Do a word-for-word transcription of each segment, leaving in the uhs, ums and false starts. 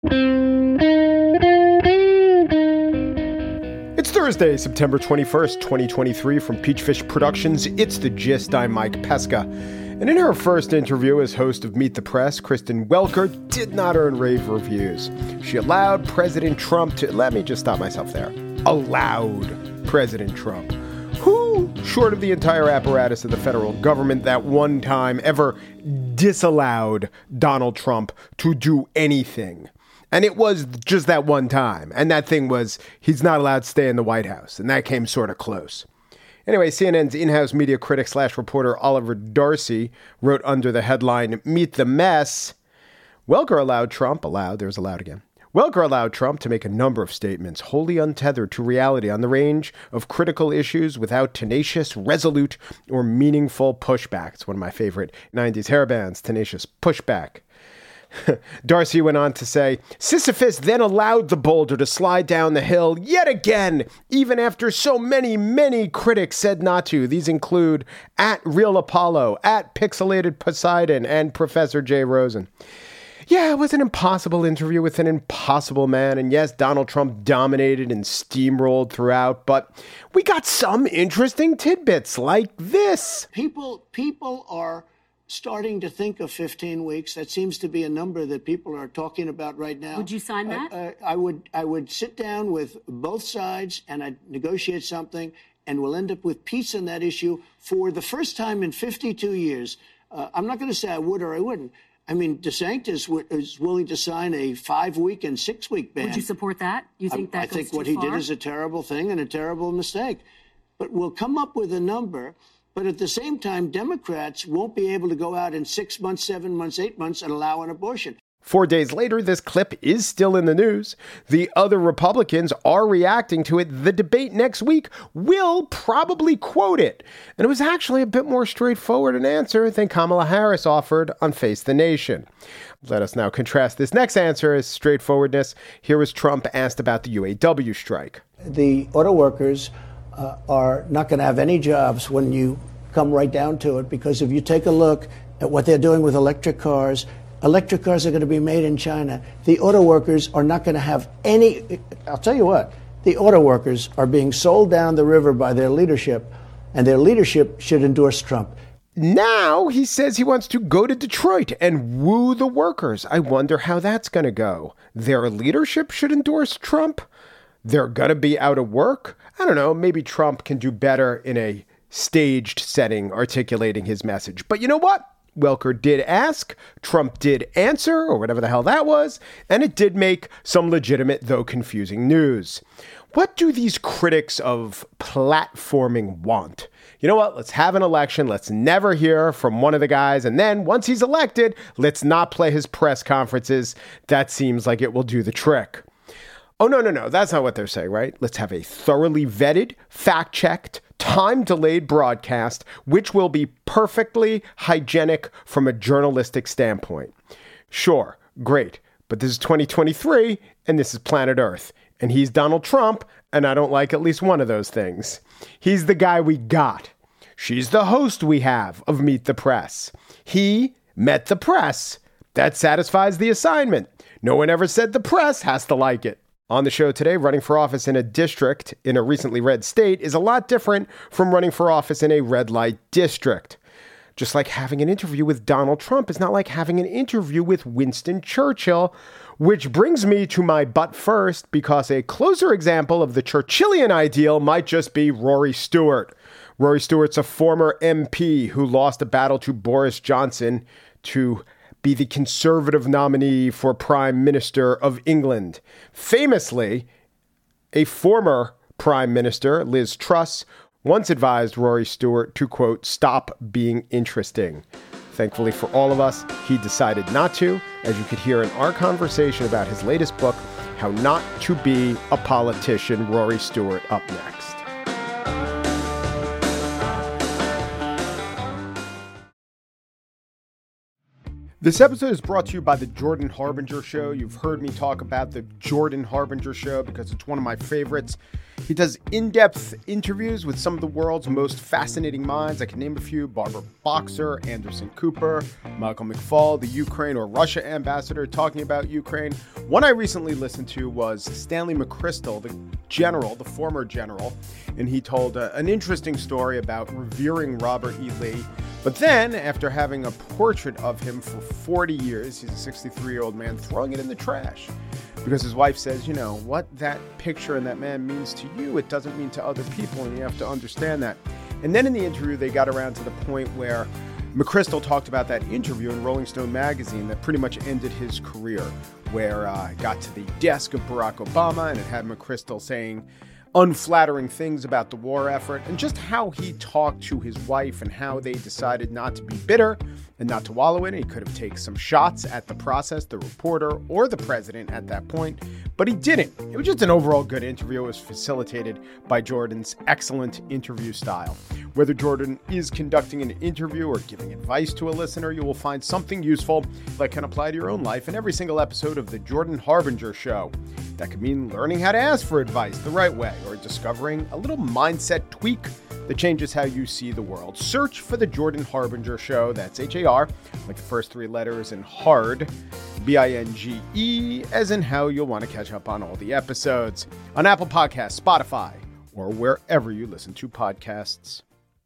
It's Thursday, September twenty-first, twenty twenty-three. From Peachfish Productions, it's The Gist. I'm Mike Pesca. And in her first interview as host of Meet the Press, Kristen Welker did not earn rave reviews. She allowed President Trump to, let me just stop myself there, allowed President Trump, who, short of the entire apparatus of the federal government, that one time ever disallowed Donald Trump to do anything. And it was just that one time. And that thing was, he's not allowed to stay in the White House. And that came sort of close. Anyway, C N N's in-house media critic slash reporter Oliver Darcy wrote under the headline, Meet the Mess. Welker allowed Trump, allowed, there's allowed again. Welker allowed Trump to make a number of statements wholly untethered to reality on the range of critical issues without tenacious, resolute, or meaningful pushback. It's one of my favorite nineties hair bands, Tenacious Pushback. Darcy went on to say, Sisyphus then allowed the boulder to slide down the hill yet again, even after so many, many critics said not to. These include at Real Apollo, at Pixelated Poseidon, and Professor Jay Rosen. Yeah, it was an impossible interview with an impossible man. And yes, Donald Trump dominated and steamrolled throughout, but we got some interesting tidbits like this. People, people are starting to think of fifteen weeks. That seems to be a number that people are talking about right now. Would you sign that? Uh, uh, I would. I would sit down with both sides and I'd negotiate something, and we'll end up with peace on that issue for the first time in fifty-two years. Uh, I'm not going to say I would or I wouldn't. I mean, DeSantis w- is willing to sign a five-week and six-week ban. Would you support that? You think that I, I goes think too what he far? did is a terrible thing and a terrible mistake. But we'll come up with a number. But at the same time, Democrats won't be able to go out in six months, seven months, eight months and allow an abortion. Four days later, this clip is still in the news. The other Republicans are reacting to it. The debate next week will probably quote it. And it was actually a bit more straightforward an answer than Kamala Harris offered on Face the Nation. Let us now contrast this next answer as straightforwardness. Here was Trump asked about the U A W strike. The auto workers uh, are not going to have any jobs when you come right down to it, because if you take a look at what they're doing with electric cars, electric cars are going to be made in China. The auto workers are not going to have any. I'll tell you what, the auto workers are being sold down the river by their leadership, and their leadership should endorse Trump. Now he says he wants to go to Detroit and woo the workers. I wonder how that's going to go. Their leadership should endorse Trump. They're going to be out of work. I don't know. Maybe Trump can do better in a staged setting articulating his message. But you know what? Welker did ask, Trump did answer, or whatever the hell that was, and it did make some legitimate, though confusing, news. What do these critics of platforming want? You know what? Let's have an election. Let's never hear from one of the guys. And then once he's elected, let's not play his press conferences. That seems like it will do the trick. Oh, no, no, no. That's not what they're saying, right? Let's have a thoroughly vetted, fact-checked, time-delayed broadcast, which will be perfectly hygienic from a journalistic standpoint. Sure, great. But this is twenty twenty-three, and this is planet Earth. And he's Donald Trump, and I don't like at least one of those things. He's the guy we got. She's the host we have of Meet the Press. He met the press. That satisfies the assignment. No one ever said the press has to like it. On the show today, running for office in a district in a recently red state is a lot different from running for office in a red light district. Just like having an interview with Donald Trump is not like having an interview with Winston Churchill, which brings me to my but first, because a closer example of the Churchillian ideal might just be Rory Stewart. Rory Stewart's a former M P who lost a battle to Boris Johnson to be the Conservative nominee for Prime Minister of England. Famously, a former Prime Minister, Liz Truss, once advised Rory Stewart to, quote, stop being interesting. Thankfully for all of us, he decided not to, as you could hear in our conversation about his latest book, How Not to Be a Politician. Rory Stewart up next. This episode is brought to you by the Jordan Harbinger Show. You've heard me talk about the Jordan Harbinger Show because it's one of my favorites. He does in-depth interviews with some of the world's most fascinating minds. I can name a few: Barbara Boxer, Anderson Cooper, Michael McFaul, the Ukraine or Russia ambassador talking about Ukraine. One I recently listened to was Stanley McChrystal, the general, the former general, and he told uh, an interesting story about revering Robert E. Lee. But then, after having a portrait of him for forty years, he's a sixty-three-year-old man, throwing it in the trash. Because his wife says, you know, what that picture and that man means to you, it doesn't mean to other people, and you have to understand that. And then in the interview, they got around to the point where McChrystal talked about that interview in Rolling Stone magazine that pretty much ended his career, where uh, it got to the desk of Barack Obama, and it had McChrystal saying unflattering things about the war effort, and just how he talked to his wife and how they decided not to be bitter and not to wallow in it. He could have taken some shots at the process, the reporter, or the president at that point, but he didn't. It was just an overall good interview. It was facilitated by Jordan's excellent interview style. Whether Jordan is conducting an interview or giving advice to a listener, you will find something useful that can apply to your own life in every single episode of The Jordan Harbinger Show. That could mean learning how to ask for advice the right way, or discovering a little mindset tweak that changes how you see the world. Search for The Jordan Harbinger Show. That's H A R, like the first three letters, and hard, B I N G E, as in how you'll want to catch up on all the episodes on Apple Podcasts, Spotify, or wherever you listen to podcasts.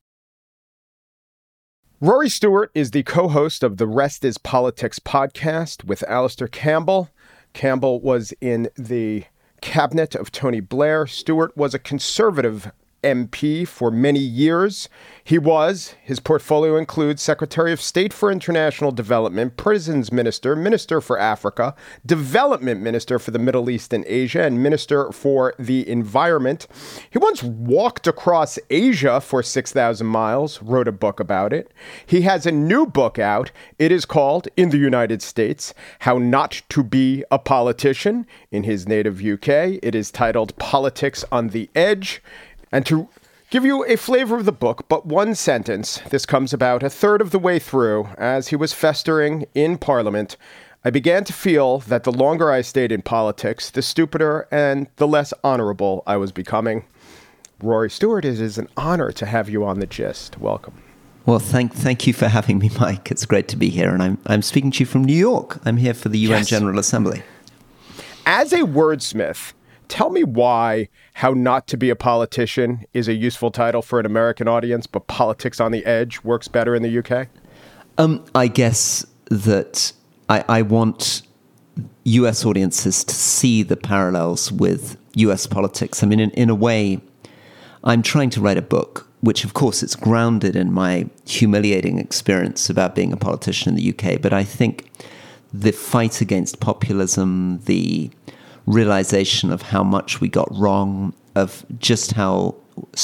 Rory Stewart is the co-host of the Rest is Politics podcast with Alastair Campbell. Campbell was in the cabinet of Tony Blair. Stewart was a conservative M P for many years. He was, his portfolio includes Secretary of State for International Development, Prisons Minister, Minister for Africa, Development Minister for the Middle East and Asia, and Minister for the Environment. He once walked across Asia for six thousand miles, wrote a book about it. He has a new book out. It is called, in the United States, How Not to Be a Politician. In his native U K, it is titled Politics on the Edge. And to give you a flavor of the book, but one sentence, this comes about a third of the way through. As he was festering in Parliament, I began to feel that the longer I stayed in politics, the stupider and the less honorable I was becoming. Rory Stewart, it is an honor to have you on The Gist. Welcome. Well, thank thank you for having me, Mike. It's great to be here. And I'm I'm speaking to you from New York. I'm here for the U N yes. General Assembly. As a wordsmith, tell me why How Not to Be a Politician is a useful title for an American audience, but Politics on the Edge works better in the U K? Um, I guess that I, I want U S audiences to see the parallels with U S politics. I mean, in, in a way, I'm trying to write a book, which, of course, it's grounded in my humiliating experience about being a politician in the U K. But I think the fight against populism, the realization of how much we got wrong, of just how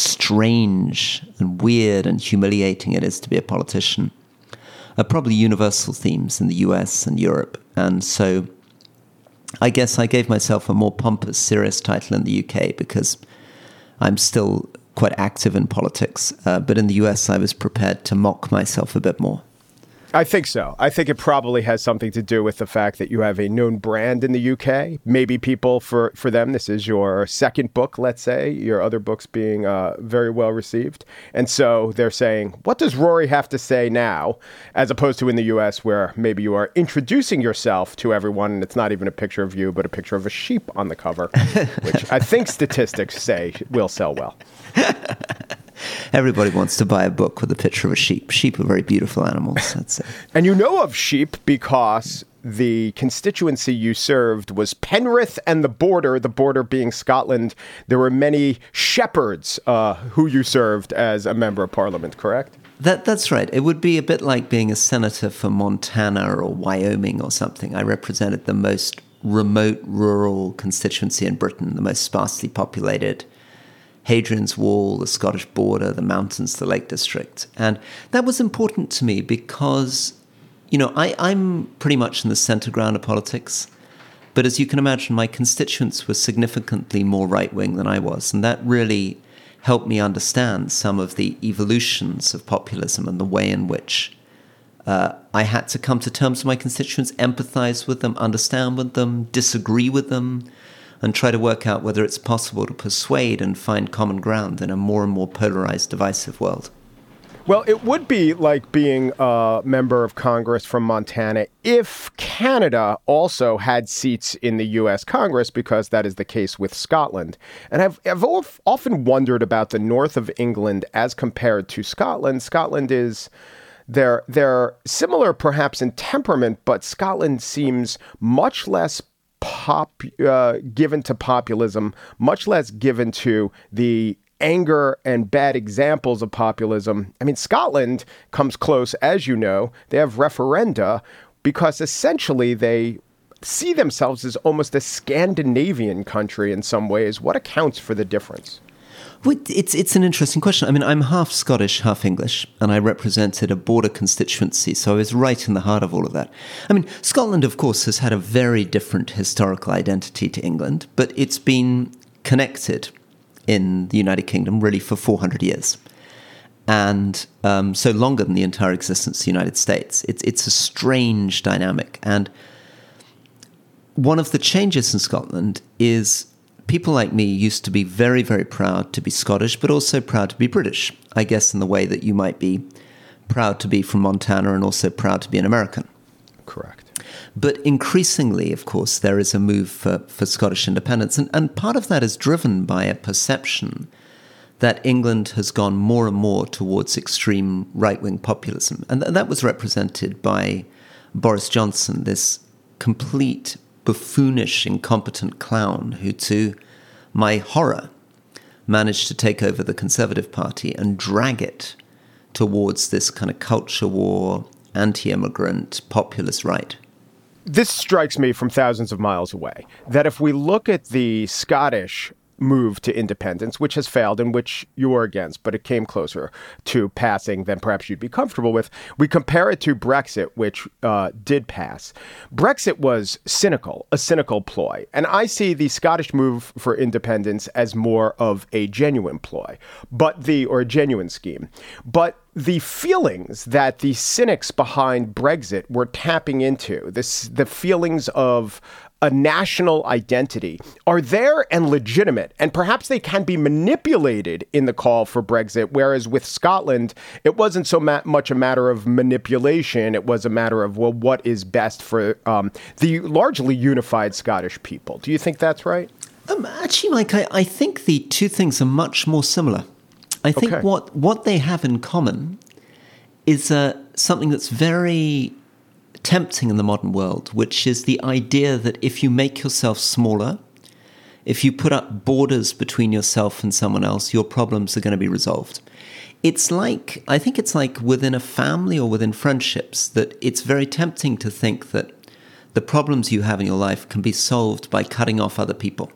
strange and weird and humiliating it is to be a politician, are probably universal themes in the U S and Europe. And so I guess I gave myself a more pompous, serious title in the U K because I'm still quite active in politics. Uh, but in the U S, I was prepared to mock myself a bit more. I think so. I think it probably has something to do with the fact that you have a known brand in the U K. Maybe people, for, for them, this is your second book, let's say, your other books being uh, very well received. And so they're saying, what does Rory have to say now? As opposed to in the U S, where maybe you are introducing yourself to everyone, and it's not even a picture of you, but a picture of a sheep on the cover, which I think statistics say will sell well. Everybody wants to buy a book with a picture of a sheep. Sheep are very beautiful animals, I'd say. And you know of sheep because the constituency you served was Penrith and the border, the border being Scotland. There were many shepherds uh, who you served as a member of parliament, correct? That That's right. It would be a bit like being a senator for Montana or Wyoming or something. I represented the most remote rural constituency in Britain, the most sparsely populated. Hadrian's Wall, the Scottish border, the mountains, the Lake District. And that was important to me because, you know, I, I'm pretty much in the center ground of politics. But as you can imagine, my constituents were significantly more right-wing than I was. And that really helped me understand some of the evolutions of populism and the way in which Uh, I had to come to terms with my constituents, empathize with them, understand with them, disagree with them, and try to work out whether it's possible to persuade and find common ground in a more and more polarized, divisive world. Well, it would be like being a member of Congress from Montana if Canada also had seats in the U S Congress, because that is the case with Scotland. And I've, I've often wondered about the north of England as compared to Scotland. Scotland is, they're, they're similar perhaps in temperament, but Scotland seems much less pop, uh, given to populism, much less given to the anger and bad examples of populism. I mean, Scotland comes close, as you know. They have referenda because essentially they see themselves as almost a Scandinavian country in some ways. What accounts for the difference? Well, it's it's an interesting question. I mean, I'm half Scottish, half English, and I represented a border constituency, so I was right in the heart of all of that. I mean, Scotland, of course, has had a very different historical identity to England, but it's been connected in the United Kingdom really for four hundred years. And um, so longer than the entire existence of the United States. It's, it's a strange dynamic. And one of the changes in Scotland is people like me used to be very, very proud to be Scottish, but also proud to be British, I guess in the way that you might be proud to be from Montana and also proud to be an American. Correct. But increasingly, of course, there is a move for, for Scottish independence. And, and part of that is driven by a perception that England has gone more and more towards extreme right-wing populism. And th- that was represented by Boris Johnson, this complete buffoonish, incompetent clown who, to my horror, managed to take over the Conservative Party and drag it towards this kind of culture war, anti-immigrant, populist right. This strikes me from thousands of miles away, that if we look at the Scottish move to independence, which has failed and which you were against, but it came closer to passing than perhaps you'd be comfortable with. We compare it to Brexit, which uh, did pass. Brexit was cynical, a cynical ploy. And I see the Scottish move for independence as more of a genuine ploy, but the, or a genuine scheme. But the feelings that the cynics behind Brexit were tapping into, this, the feelings of a national identity, are there and legitimate, and perhaps they can be manipulated in the call for Brexit, whereas with Scotland, it wasn't so ma- much a matter of manipulation. It was a matter of, well, what is best for um, the largely unified Scottish people. Do you think that's right? Um, actually, Mike, I, I think the two things are much more similar. I think Okay. what, what they have in common is uh, something that's very tempting in the modern world, which is the idea that if you make yourself smaller, if you put up borders between yourself and someone else, your problems are going to be resolved. It's like, I think it's like within a family or within friendships, that it's very tempting to think that the problems you have in your life can be solved by cutting off other people.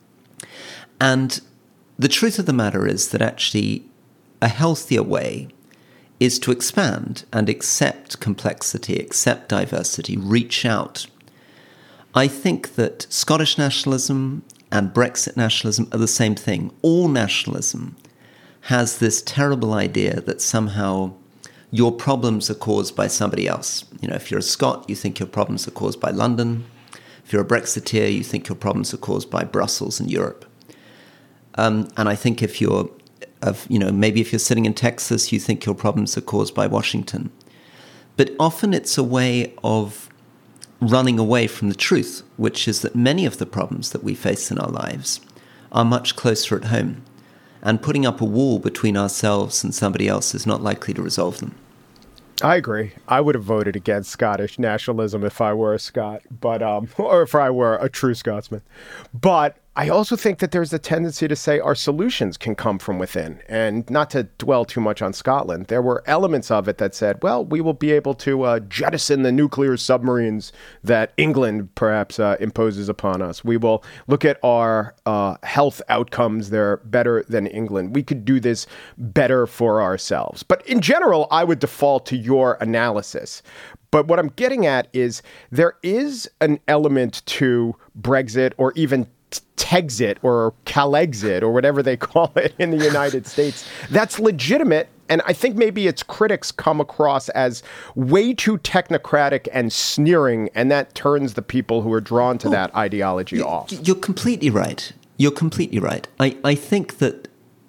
And the truth of the matter is that actually a healthier way is to expand and accept complexity, accept diversity, reach out. I think that Scottish nationalism and Brexit nationalism are the same thing. All nationalism has this terrible idea that somehow your problems are caused by somebody else. You know, if you're a Scot, you think your problems are caused by London. If you're a Brexiteer, you think your problems are caused by Brussels and Europe. Um, and I think if you're Of, you know, maybe if you're sitting in Texas, you think your problems are caused by Washington. But often it's a way of running away from the truth, which is that many of the problems that we face in our lives are much closer at home. And putting up a wall between ourselves and somebody else is not likely to resolve them. I agree. I would have voted against Scottish nationalism if I were a Scot, but um, or if I were a true Scotsman. But I also think that there's a tendency to say our solutions can come from within, and not to dwell too much on Scotland. There were elements of it that said, well, we will be able to uh, jettison the nuclear submarines that England perhaps uh, imposes upon us. We will look at our uh, health outcomes. They're better than England. We could do this better for ourselves. But in general, I would default to your analysis. But what I'm getting at is there is an element to Brexit, or even Texit or Calexit or whatever they call it in the United States, that's legitimate And I think maybe its critics come across as way too technocratic and sneering, and that turns the people who are drawn to oh, that ideology you, off. You're completely right. You're completely right. I, I think that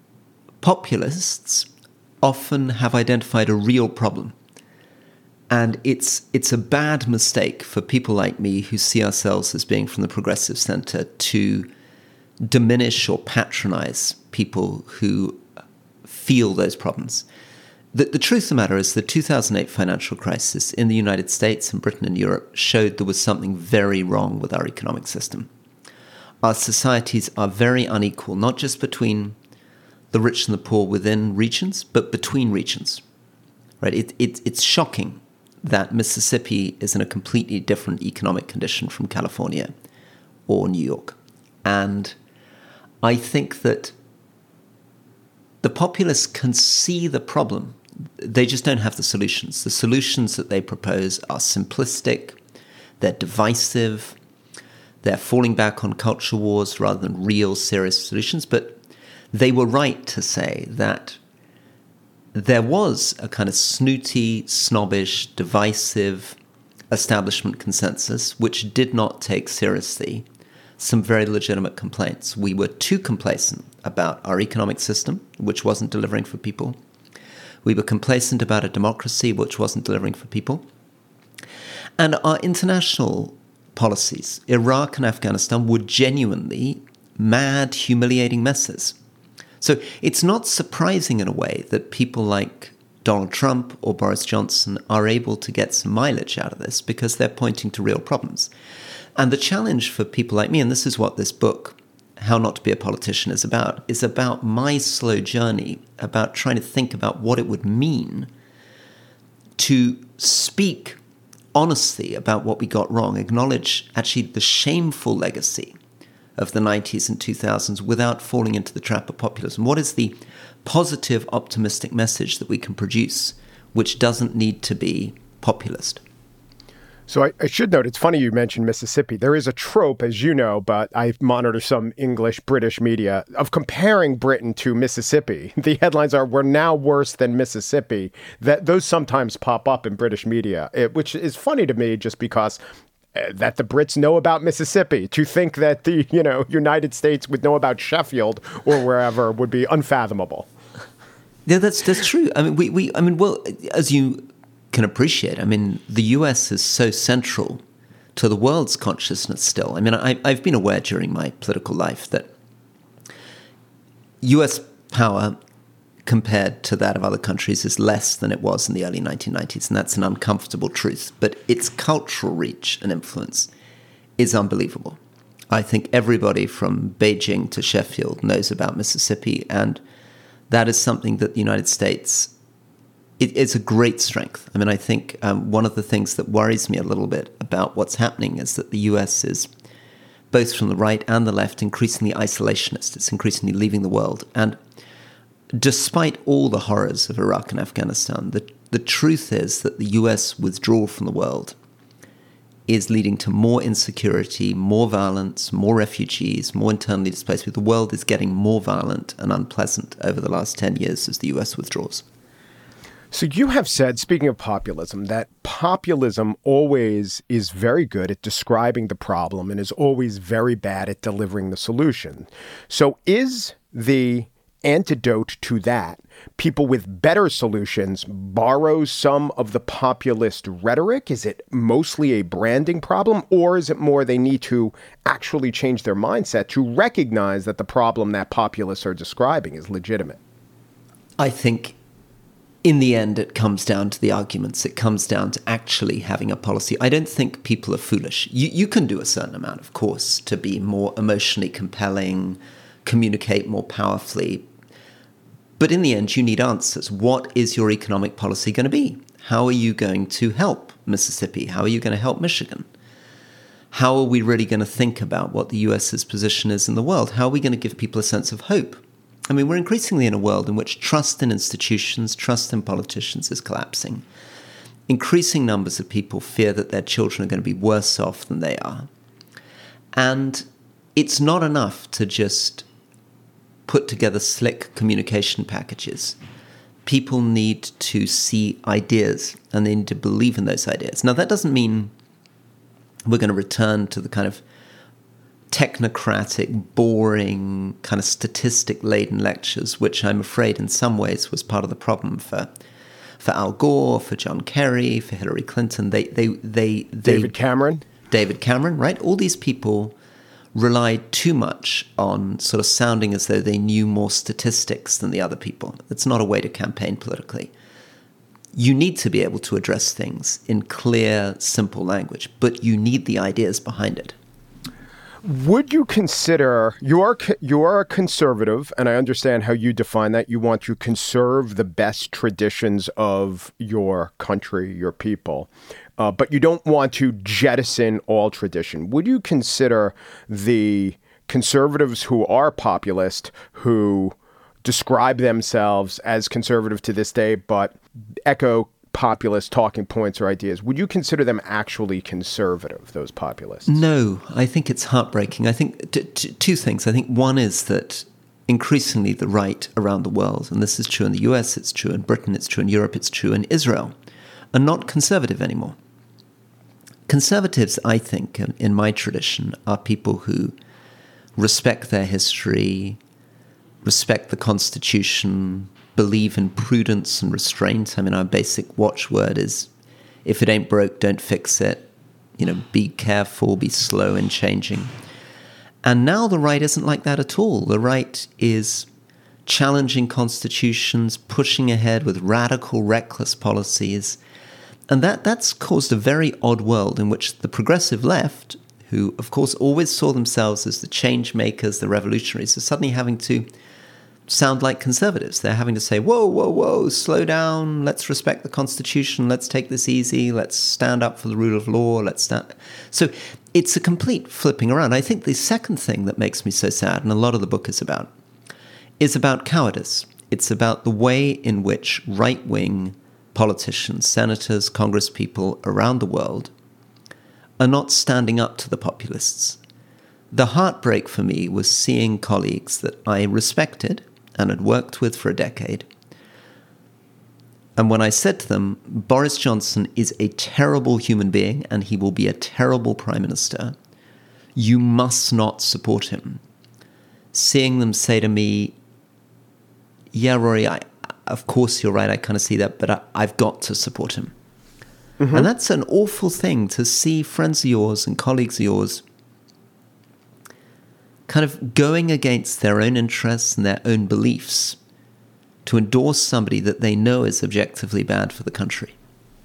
populists often have identified a real problem. And it's it's a bad mistake for people like me who see ourselves as being from the progressive center to diminish or patronize people who feel those problems. The, the truth of the matter is the two thousand eight financial crisis in the United States and Britain and Europe showed there was something very wrong with our economic system. Our societies are very unequal, not just between the rich and the poor within regions, but between regions. Right? It, it, it's shocking that Mississippi is in a completely different economic condition from California or New York. And I think that the populists can see the problem. They just don't have the solutions. The solutions that they propose are simplistic, they're divisive, they're falling back on culture wars rather than real serious solutions. But they were right to say that there was a kind of snooty, snobbish, divisive establishment consensus which did not take seriously some very legitimate complaints. We were too complacent about our economic system, which wasn't delivering for people. We were complacent about a democracy which wasn't delivering for people. And our international policies, Iraq and Afghanistan, were genuinely mad, humiliating messes. So it's not surprising in a way that people like Donald Trump or Boris Johnson are able to get some mileage out of this because they're pointing to real problems. And the challenge for people like me, and this is what this book, How Not to Be a Politician, is about, is about my slow journey, about trying to think about what it would mean to speak honestly about what we got wrong, acknowledge actually the shameful legacy of the nineties and two thousands without falling into the trap of populism. What is the positive, optimistic message that we can produce which doesn't need to be populist? So I, I should note, it's funny you mentioned Mississippi. There is a trope, as you know, but I monitor some English, British media, of comparing Britain to Mississippi. The headlines are, we're now worse than Mississippi. That those sometimes pop up in British media, it, which is funny to me just because uh, that the Brits know about Mississippi. To think that the, you know, United States would know about Sheffield or wherever would be unfathomable. Yeah, that's that's true. I mean, we, we I mean, well, as you can appreciate, I mean, the U S is so central to the world's consciousness still. I mean, I, I've been aware during my political life that U S power compared to that of other countries is less than it was in the early nineteen nineties, and that's an uncomfortable truth. But its cultural reach and influence is unbelievable. I think everybody from Beijing to Sheffield knows about Mississippi, and that is something that the United States, it, it's a great strength. I mean, I think um, one of the things that worries me a little bit about what's happening is that the U S is, both from the right and the left, increasingly isolationist. It's increasingly leaving the world. And despite all the horrors of Iraq and Afghanistan, the, the truth is that the U S withdrawal from the world is leading to more insecurity, more violence, more refugees, more internally displaced people. The world is getting more violent and unpleasant over the last ten years as the U S withdraws. So you have said, speaking of populism, that populism always is very good at describing the problem and is always very bad at delivering the solution. So is the antidote to that people with better solutions borrow some of the populist rhetoric? Is it mostly a branding problem, or is it more they need to actually change their mindset to recognize that the problem that populists are describing is legitimate? I think in the end, it comes down to the arguments. It comes down to actually having a policy. I don't think people are foolish. You, you can do a certain amount, of course, to be more emotionally compelling, communicate more powerfully. But in the end, you need answers. What is your economic policy going to be? How are you going to help Mississippi? How are you going to help Michigan? How are we really going to think about what the U S's position is in the world? How are we going to give people a sense of hope? I mean, we're increasingly in a world in which trust in institutions, trust in politicians is collapsing. Increasing numbers of people fear that their children are going to be worse off than they are. And it's not enough to just put together slick communication packages people need to see ideas and they need to believe in those ideas. Now, that doesn't mean we're going to return to the kind of technocratic, boring, kind of statistic-laden lectures, which I'm afraid in some ways was part of the problem for for Al Gore, for John Kerry, for Hillary Clinton. They, they, they, they David Cameron. David Cameron, right? All these people relied too much on sort of sounding as though they knew more statistics than the other people. It's not a way to campaign politically. You need to be able to address things in clear, simple language, but you need the ideas behind it. Would you consider, you are you are a conservative, and I understand how you define that. You want to conserve the best traditions of your country, your people, uh, but you don't want to jettison all tradition. Would you consider the conservatives who are populist, who describe themselves as conservative to this day, but echo populist talking points or ideas, would you consider them actually conservative, those populists? No, I think it's heartbreaking. I think t- t- two things. I think one is that increasingly the right around the world, and this is true in the U S, it's true in Britain, it's true in Europe, it's true in Israel, are not conservative anymore. Conservatives, I think, in, in my tradition, are people who respect their history, respect the Constitution, believe in prudence and restraint. I mean, our basic watchword is, if it ain't broke, don't fix it. You know, be careful, be slow in changing. And now the right isn't like that at all. The right is challenging constitutions, pushing ahead with radical, reckless policies. And that that's caused a very odd world in which the progressive left, who, of course, always saw themselves as the change makers, the revolutionaries, are suddenly having to sound like conservatives. They're having to say, whoa, whoa, whoa, slow down, let's respect the Constitution, let's take this easy, let's stand up for the rule of law, let's stand... So it's a complete flipping around. I think the second thing that makes me so sad, and a lot of the book is about, is about cowardice. It's about the way in which right-wing politicians, senators, congresspeople around the world are not standing up to the populists. The heartbreak for me was seeing colleagues that I respected and had worked with for a decade. And when I said to them, Boris Johnson is a terrible human being and he will be a terrible prime minister, you must not support him. Seeing them say to me, yeah, Rory, I, of course you're right, I kind of see that, but I, I've got to support him. Mm-hmm. And that's an awful thing to see friends of yours and colleagues of yours kind of going against their own interests and their own beliefs to endorse somebody that they know is objectively bad for the country.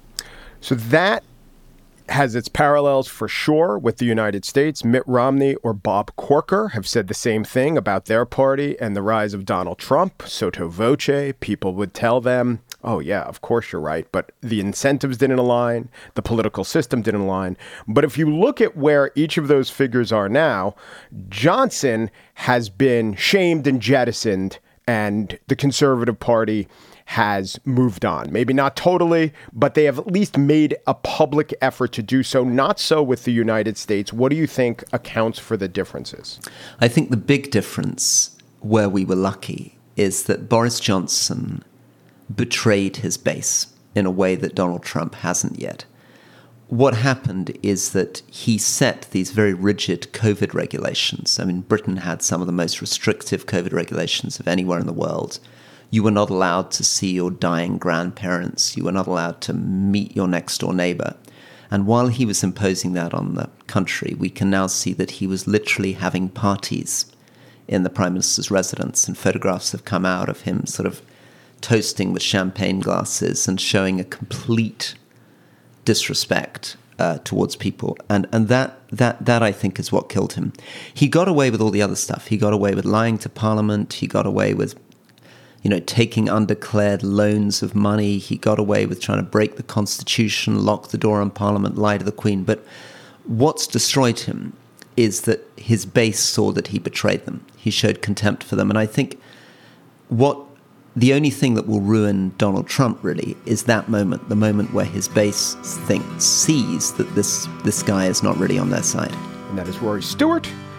So that has its parallels for sure with the United States. Mitt Romney or Bob Corker have said the same thing about their party and the rise of Donald Trump. Sotto voce, people would tell them, oh, yeah, of course you're right, but the incentives didn't align, the political system didn't align. But if you look at where each of those figures are now, Johnson has been shamed and jettisoned, and the Conservative Party has moved on. Maybe not totally, but they have at least made a public effort to do so. Not so with the United States. What do you think accounts for the differences? I think the big difference, where we were lucky, is that Boris Johnson betrayed his base in a way that Donald Trump hasn't yet. What happened is that he set these very rigid COVID regulations. I mean, Britain had some of the most restrictive COVID regulations of anywhere in the world. You were not allowed to see your dying grandparents. You were not allowed to meet your next door neighbor. And while he was imposing that on the country, we can now see that he was literally having parties in the Prime Minister's residence, and photographs have come out of him sort of toasting with champagne glasses and showing a complete disrespect uh, towards people. And and that, that, that, I think, is what killed him. He got away with all the other stuff. He got away with lying to Parliament. He got away with, you know, taking undeclared loans of money. He got away with trying to break the Constitution, lock the door on Parliament, lie to the Queen. But what's destroyed him is that his base saw that he betrayed them. He showed contempt for them. And I think what the only thing that will ruin Donald Trump, really, is that moment, the moment where his base thinks, sees that this, this guy is not really on their side. And that is Rory Stewart.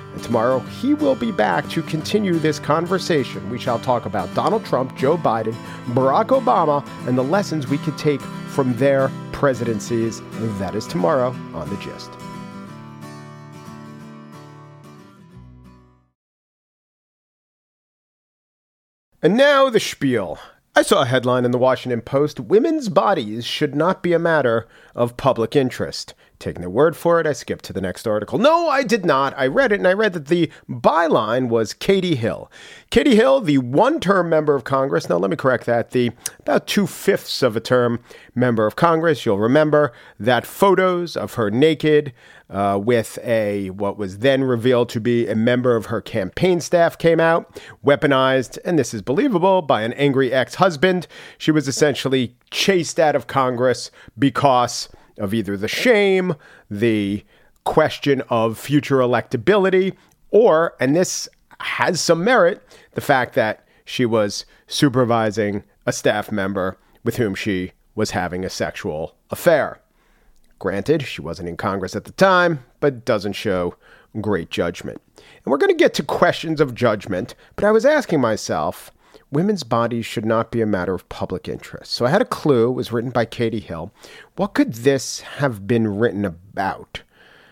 And tomorrow, he will be back to continue this conversation. We shall talk about Donald Trump, Joe Biden, Barack Obama, and the lessons we could take from their presidencies. That is tomorrow on The Gist. And now the spiel. I saw a headline in the Washington Post, women's bodies should not be a matter of public interest. Taking their word for it, I skipped to the next article. No, I did not. I read it, and I read that the byline was Katie Hill. Katie Hill, the one-term member of Congress. Now, let me correct that. The about two-fifths of a term member of Congress. You'll remember that photos of her naked uh, with a what was then revealed to be a member of her campaign staff came out, weaponized, and this is believable, by an angry ex-husband. She was essentially chased out of Congress because of either the shame, the question of future electability, or, and this has some merit, the fact that she was supervising a staff member with whom she was having a sexual affair. Granted, she wasn't in Congress at the time, but doesn't show great judgment. And we're going to get to questions of judgment, but I was asking myself, women's bodies should not be a matter of public interest. So I had a clue. It was written by Katie Hill. What could this have been written about?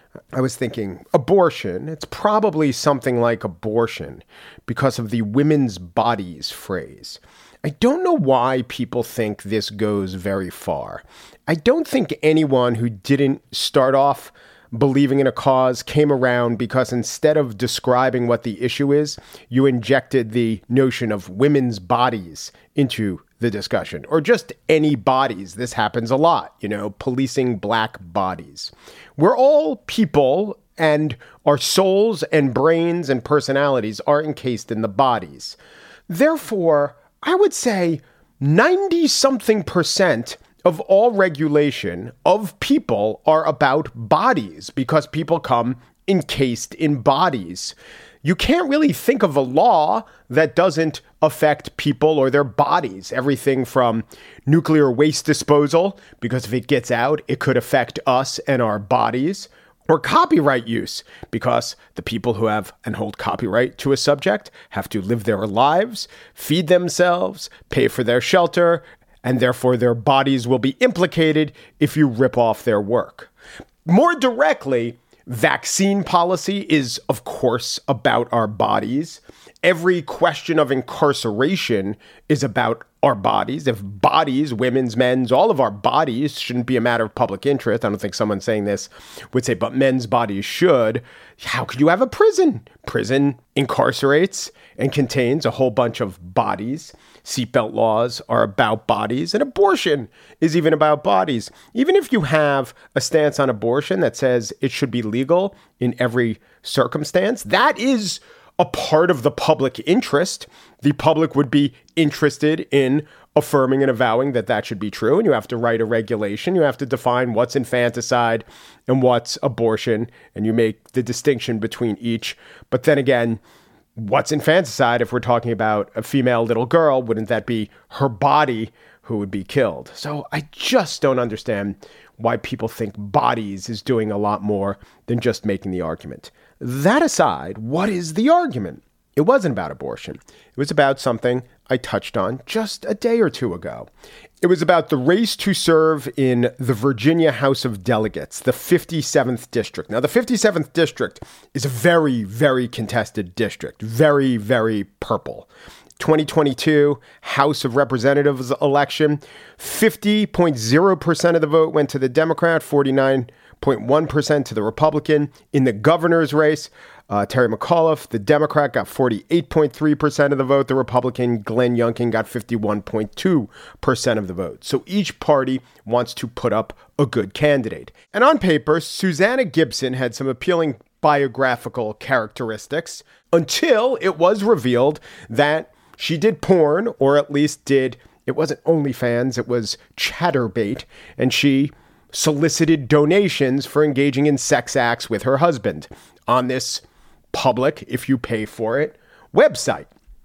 I was thinking abortion. It's probably something like abortion because of the women's bodies phrase. I don't know why people think this goes very far. I don't think anyone who didn't start off believing in a cause came around because instead of describing what the issue is, you injected the notion of women's bodies into the discussion, or just any bodies. This happens a lot, you know, policing black bodies. We're all people, and our souls and brains and personalities are encased in the bodies. Therefore, I would say ninety something percent of all regulation of people are about bodies because people come encased in bodies. You can't really think of a law that doesn't affect people or their bodies. Everything from nuclear waste disposal, because if it gets out, it could affect us and our bodies, or copyright use, because the people who have and hold copyright to a subject have to live their lives, feed themselves, pay for their shelter, and therefore their bodies will be implicated if you rip off their work. More directly, vaccine policy is, of course, about our bodies. Every question of incarceration is about our bodies. If bodies, women's, men's, all of our bodies shouldn't be a matter of public interest, I don't think someone saying this would say, but men's bodies should. How could you have a prison? Prison incarcerates and contains a whole bunch of bodies. Seatbelt laws are about bodies, and abortion is even about bodies. Even if you have a stance on abortion that says it should be legal in every circumstance, that is a part of the public interest. The public would be interested in affirming and avowing that that should be true. And you have to write a regulation. You have to define what's infanticide and what's abortion. And you make the distinction between each. But then again, what's infanticide? If we're talking about a female little girl, wouldn't that be her body who would be killed? So I just don't understand why people think bodies is doing a lot more than just making the argument. That aside, what is the argument? It wasn't about abortion. It was about something I touched on just a day or two ago. It was about the race to serve in the Virginia House of Delegates, the fifty-seventh district. Now, the fifty-seventh district is a very, very contested district, very, very purple. twenty twenty-two House of Representatives election, fifty point zero percent of the vote went to the Democrat, forty-nine point one percent to the Republican. In the governor's race, uh, Terry McAuliffe, the Democrat, got forty-eight point three percent of the vote. The Republican, Glenn Youngkin, got fifty-one point two percent of the vote. So each party wants to put up a good candidate. And on paper, Susanna Gibson had some appealing biographical characteristics until it was revealed that she did porn, or at least did, it wasn't OnlyFans, it was Chatterbait, and she solicited donations for engaging in sex acts with her husband on this public, if you pay for it, website.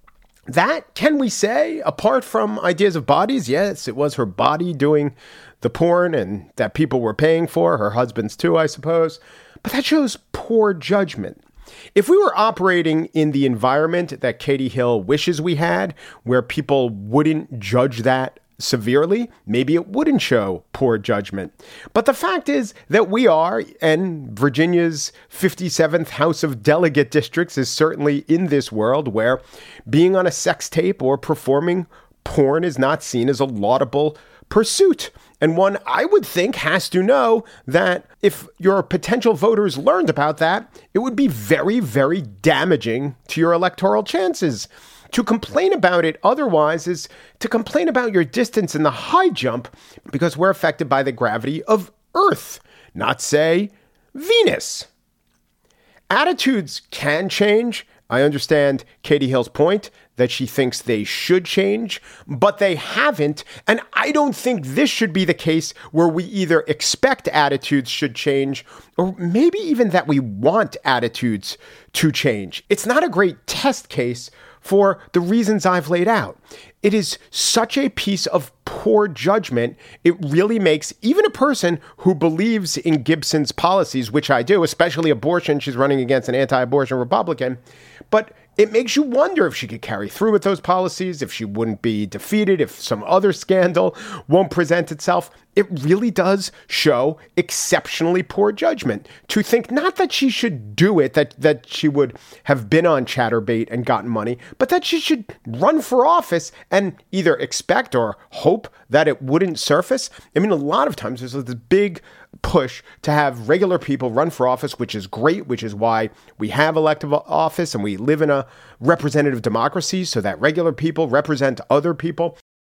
That, can we say, apart from ideas of bodies, yes, it was her body doing the porn and that people were paying for, her husband's too, I suppose, but that shows poor judgment. If we were operating in the environment that Katie Hill wishes we had, where people wouldn't judge that severely, maybe it wouldn't show poor judgment. But the fact is that we are, and Virginia's fifty-seventh House of Delegate Districts is certainly in this world where being on a sex tape or performing porn is not seen as a laudable pursuit. And one I would think has to know that if your potential voters learned about that, it would be very, very damaging to your electoral chances. To complain about it otherwise is to complain about your distance in the high jump because we're affected by the gravity of Earth, not, say, Venus. Attitudes can change. I understand Katie Hill's point that she thinks they should change, but they haven't. And I don't think this should be the case where we either expect attitudes should change or maybe even that we want attitudes to change. It's not a great test case for the reasons I've laid out. It is such a piece of poor judgment. It really makes even a person who believes in Gibson's policies, which I do, especially abortion. She's running against an anti-abortion Republican. But it makes you wonder if she could carry through with those policies, if she wouldn't be defeated, if some other scandal won't present itself. It really does show exceptionally poor judgment to think not that she should do it, that, that she would have been on Chatterbait and gotten money, but that she should run for office and either expect or hope that it wouldn't surface. I mean, a lot of times there's this big push to have regular people run for office, which is great, which is why we have elective office and we live in a representative democracy so that regular people represent other people.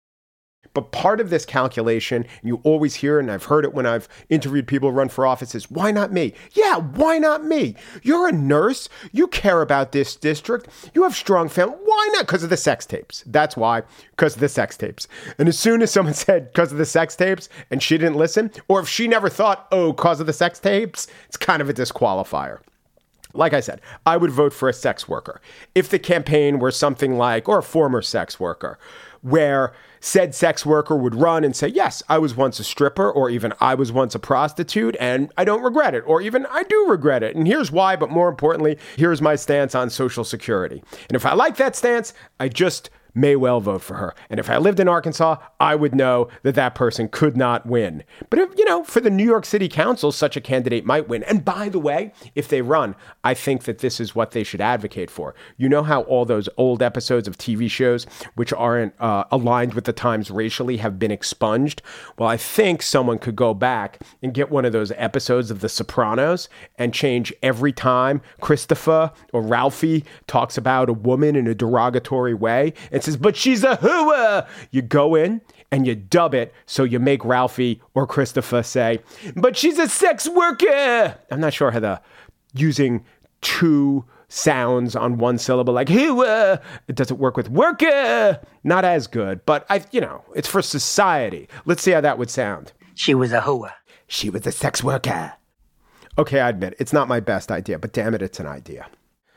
But part of this calculation, you always hear, and I've heard it when I've interviewed people who run for office, is why not me? Yeah, why not me? You're a nurse. You care about this district. You have strong family. Why not? Because of the sex tapes. That's why, because of the sex tapes. And as soon as someone said because of the sex tapes and she didn't listen, or if she never thought, oh, because of the sex tapes, it's kind of a disqualifier. Like I said, I would vote for a sex worker. If the campaign were something like, or a former sex worker, where said sex worker would run and say, yes, I was once a stripper, or even I was once a prostitute, and I don't regret it, or even I do regret it. And here's why, but more importantly, here's my stance on Social Security. And if I like that stance, I just may well vote for her. And if I lived in Arkansas, I would know that that person could not win. But, if, you know, for the New York City Council, such a candidate might win. And by the way, if they run, I think that this is what they should advocate for. You know how all those old episodes of T V shows, which aren't uh, aligned with the times racially, have been expunged? Well, I think someone could go back and get one of those episodes of The Sopranos and change every time Christopher or Ralphie talks about a woman in a derogatory way and says, but she's a hooah. You go in and you dub it so you make Ralphie or Christopher say, but she's a sex worker. I'm not sure how the using two sounds on one syllable like hooah, it doesn't work with worker. Not as good, but I, you know, it's for society. Let's see how that would sound. She was a hooah. She was a sex worker. Okay, I admit, it's not my best idea, but damn it, it's an idea.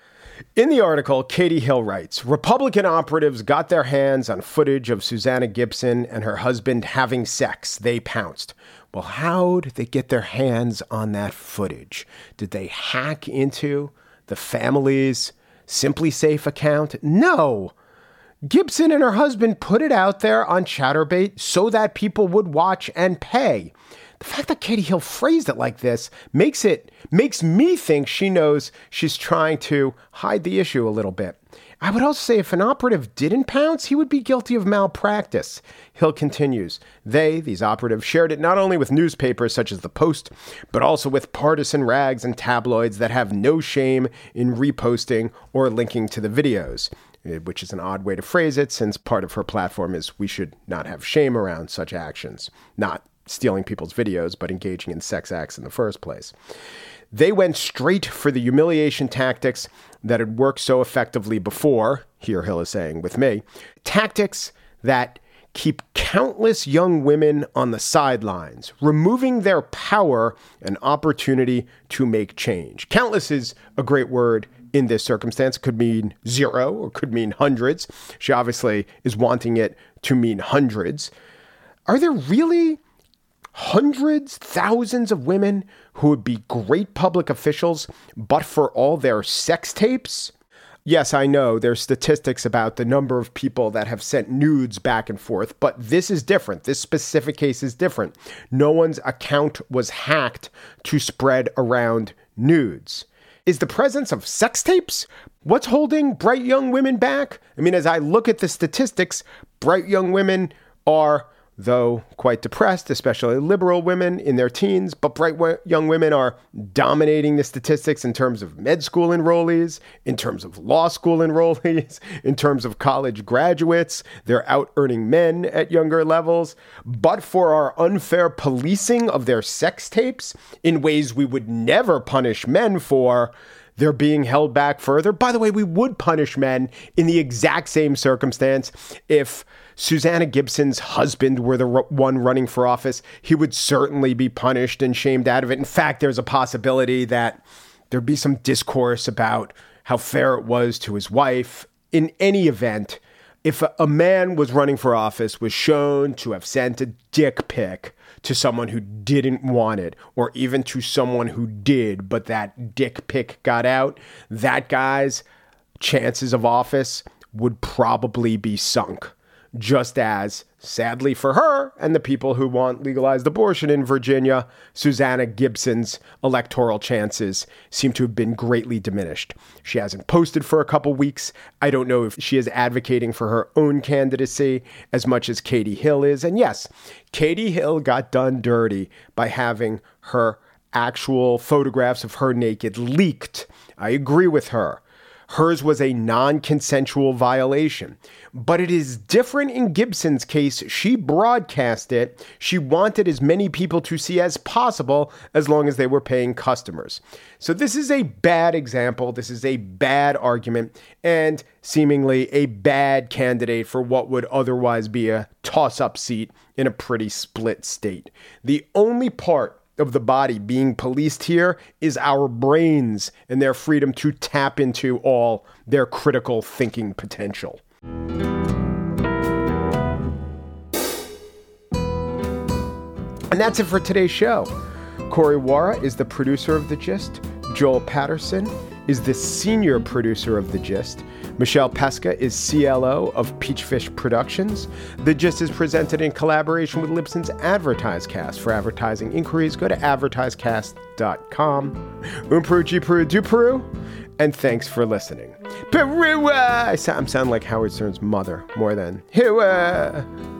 In the article, Katie Hill writes, Republican operatives got their hands on footage of Susanna Gibson and her husband having sex. They pounced. Well, how did they get their hands on that footage? Did they hack into the family's Simply Safe account? No. Gibson and her husband put it out there on Chatterbait so that people would watch and pay. The fact that Katie Hill phrased it like this makes it makes me think she knows she's trying to hide the issue a little bit. I would also say if an operative didn't pounce, he would be guilty of malpractice. Hill continues, they, these operatives, shared it not only with newspapers such as The Post, but also with partisan rags and tabloids that have no shame in reposting or linking to the videos, which is an odd way to phrase it since part of her platform is we should not have shame around such actions, not stealing people's videos, but engaging in sex acts in the first place. They went straight for the humiliation tactics that had worked so effectively before, here Hill is saying with me, tactics that keep countless young women on the sidelines, removing their power and opportunity to make change. Countless is a great word in this circumstance. It could mean zero or could mean hundreds. She obviously is wanting it to mean hundreds. Are there really hundreds, thousands of women who would be great public officials, but for all their sex tapes? Yes, I know there's statistics about the number of people that have sent nudes back and forth, but this is different. This specific case is different. No one's account was hacked to spread around nudes. Is the presence of sex tapes what's holding bright young women back? I mean, as I look at the statistics, bright young women are, though quite depressed, especially liberal women in their teens, but bright w- young women are dominating the statistics in terms of med school enrollees, in terms of law school enrollees, in terms of college graduates. They're out earning men at younger levels. But for our unfair policing of their sex tapes in ways we would never punish men for, they're being held back further. By the way, we would punish men in the exact same circumstance if Susanna Gibson's husband were the one running for office. He would certainly be punished and shamed out of it. In fact, there's a possibility that there'd be some discourse about how fair it was to his wife. In any event, if a man was running for office, was shown to have sent a dick pic to someone who didn't want it, or even to someone who did, but that dick pic got out, that guy's chances of office would probably be sunk. Just as, sadly for her and the people who want legalized abortion in Virginia, Susanna Gibson's electoral chances seem to have been greatly diminished. She hasn't posted for a couple weeks. I don't know if she is advocating for her own candidacy as much as Katie Hill is. And yes, Katie Hill got done dirty by having her actual photographs of her naked leaked. I agree with her. Hers was a non-consensual violation. But it is different in Gibson's case. She broadcast it. She wanted as many people to see as possible as long as they were paying customers. So this is a bad example. This is a bad argument and seemingly a bad candidate for what would otherwise be a toss-up seat in a pretty split state. The only part of the body being policed here is our brains and their freedom to tap into all their critical thinking potential. And that's it for today's show. Corey Wara is the producer of The Gist. Joel Patterson is the senior producer of The Gist. Michelle Pesca is C L O of Peachfish Productions. The Gist is presented in collaboration with Libsyn's AdvertiseCast. For advertising inquiries, go to advertisecast dot com. Un Peru, G Peru, Du Peru. And thanks for listening. Peru! I sound like Howard Stern's mother more than Hua.